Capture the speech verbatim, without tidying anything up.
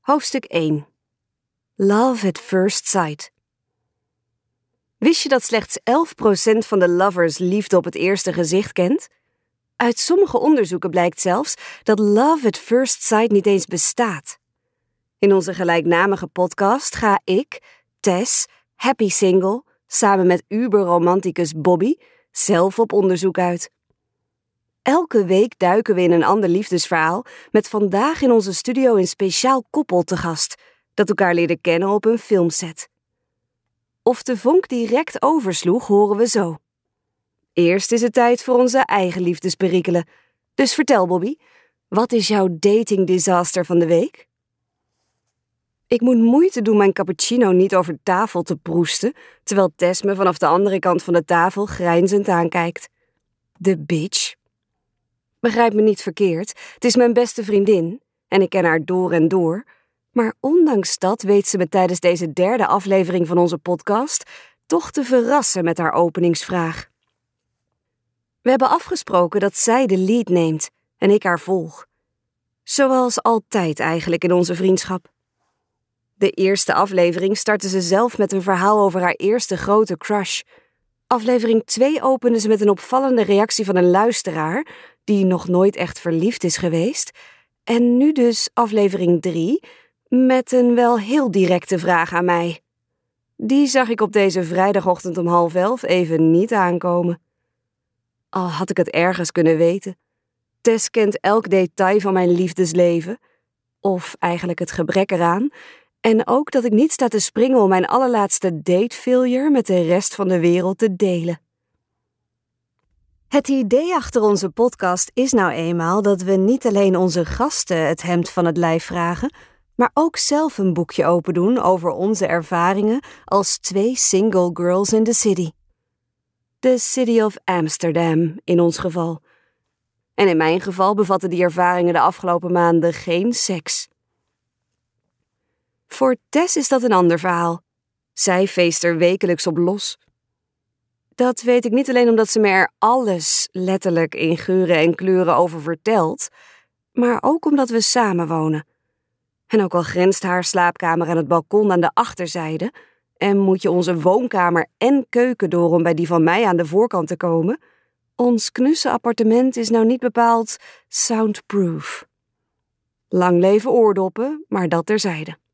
Hoofdstuk één. Love at First Sight. Wist je dat slechts elf procent van de lovers liefde op het eerste gezicht kent? Uit sommige onderzoeken blijkt zelfs dat love at first sight niet eens bestaat. In onze gelijknamige podcast ga ik, Tess, happy single, samen met uberromanticus Bobby, zelf op onderzoek uit. Elke week duiken we in een ander liefdesverhaal met vandaag in onze studio een speciaal koppel te gast, dat elkaar leerde kennen op een filmset. Of de vonk direct oversloeg, horen we zo. Eerst is het tijd voor onze eigen liefdesperikelen. Dus vertel, Bobby, wat is jouw dating disaster van de week? Ik moet moeite doen mijn cappuccino niet over tafel te proesten, terwijl Tess me vanaf de andere kant van de tafel grijnzend aankijkt. De bitch. Begrijp me niet verkeerd, het is mijn beste vriendin en ik ken haar door en door. Maar ondanks dat weet ze me tijdens deze derde aflevering van onze podcast toch te verrassen met haar openingsvraag. We hebben afgesproken dat zij de lead neemt en ik haar volg. Zoals altijd eigenlijk in onze vriendschap. De eerste aflevering startte ze zelf met een verhaal over haar eerste grote crush. Aflevering twee opende ze met een opvallende reactie van een luisteraar die nog nooit echt verliefd is geweest. En nu dus aflevering drie met een wel heel directe vraag aan mij. Die zag ik op deze vrijdagochtend om half elf even niet aankomen. Al had ik het ergens kunnen weten. Tess kent elk detail van mijn liefdesleven. Of eigenlijk het gebrek eraan. En ook dat ik niet sta te springen om mijn allerlaatste date failure met de rest van de wereld te delen. Het idee achter onze podcast is nou eenmaal dat we niet alleen onze gasten het hemd van het lijf vragen, maar ook zelf een boekje open doen over onze ervaringen als twee single girls in the city. De City of Amsterdam, in ons geval. En in mijn geval bevatten die ervaringen de afgelopen maanden geen seks. Voor Tess is dat een ander verhaal. Zij feest er wekelijks op los. Dat weet ik niet alleen omdat ze me er alles letterlijk in geuren en kleuren over vertelt, maar ook omdat we samenwonen. En ook al grenst haar slaapkamer aan het balkon aan de achterzijde en moet je onze woonkamer en keuken door om bij die van mij aan de voorkant te komen, ons knusse appartement is nou niet bepaald soundproof. Lang leven oordoppen, maar dat terzijde.